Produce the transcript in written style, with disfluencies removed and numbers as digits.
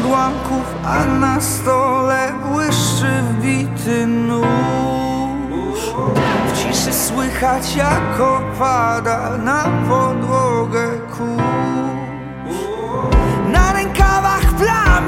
odłamków, a na stole błyszczy wbity nóż. W ciszy słychać, jak opada na podłogę kurz. Na rękawach plamy